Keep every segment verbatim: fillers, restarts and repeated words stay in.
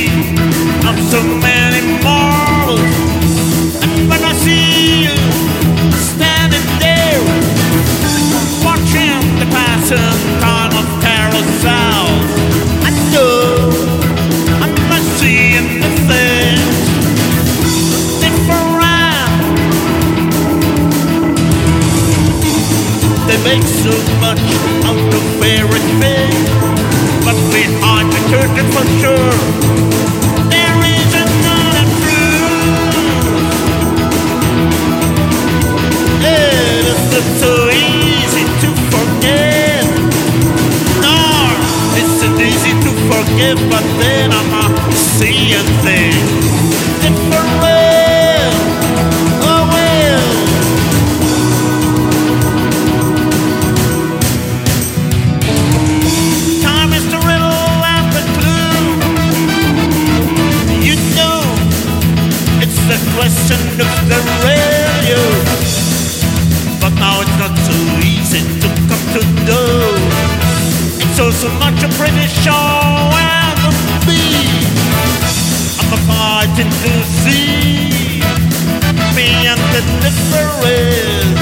of so many mortals. And when I see you standing there, watching the passing time of carousels, I know I'm not seeing the things different. They make so much out of everything, but behind the curtain for sure, there is another truth. It isn't so easy to forget, nor is it easy to forgive, but then I'm not seeing things different. Oh well. Time is the riddle and the clue. You know, it's the question of the real you. But now it's not so easy to come to know. It's also much a pretty show and me. I'm a fighting to see beyond the difference.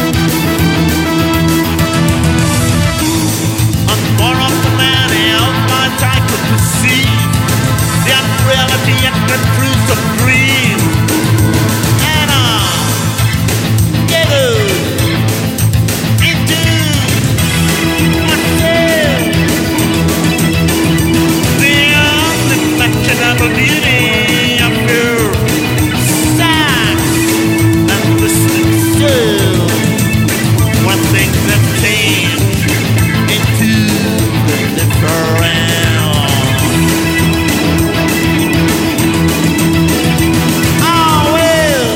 On more of the many of my time to see the unreality and the truth of dream. And I get into myself the unimaginable beauty of your sex and twisted soul. When things have changed into the different. Oh well.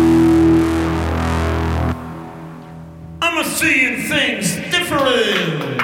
I'm seeing things different.